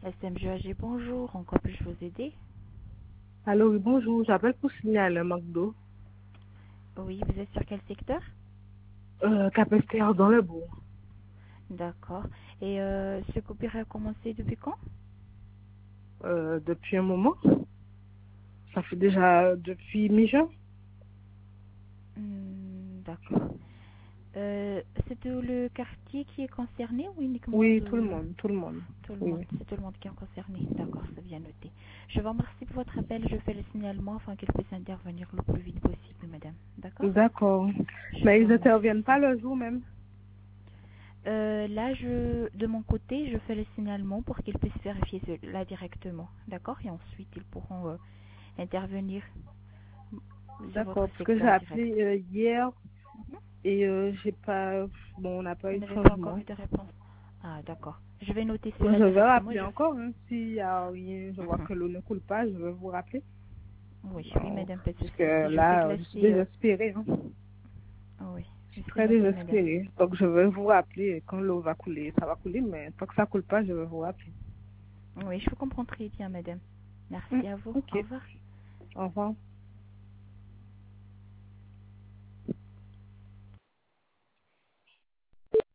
SMGAG, bonjour. En quoi puis-je vous aider? Allô, oui, bonjour, j'appelle pour signaler un McDo. Oui, vous êtes sur quel secteur? Capesterre dans le bourg. D'accord. Et ce coupure a commencé depuis quand? Depuis un moment. Ça fait déjà depuis mi-juin. D'accord. C'est tout le quartier qui est concerné ou uniquement Oui, tout le monde, tout le monde. tout le Oui. monde? C'est tout le monde qui est concerné. D'accord, c'est bien noté. Je vous remercie pour votre appel. Je fais le signalement afin qu'il puisse intervenir le plus vite possible, madame. D'accord? D'accord. Je Mais vous ils interviennent remercie. pas le jour même. Là, de mon côté, je fais le signalement pour qu'ils puissent vérifier cela directement. D'accord? Et ensuite, ils pourront intervenir sur votre D'accord, parce que j'ai secteur direct. appelé hier et j'ai pas, bon, on n'a pas Vous eu de n'avez pas encore changement. eu de réponse. Ah, d'accord. Je vais noter Moi, cela je vais directement. rappeler encore, hein. S'il y a rien, je vois Mhm. que l'eau ne coule pas, je vais vous rappeler. Oui, oui, Non, madame, pas de parce souci. que Je vais là, je suis classer. désespérée, hein. Oui, Je suis c'est très noté, madame. désespérée. Donc, je vais vous rappeler quand l'eau va couler. Ça va couler, mais tant que ça coule pas, je vais vous rappeler. Oui, je vous comprends très bien, madame. Hmm, Merci à vous. ok. Au revoir. Au revoir.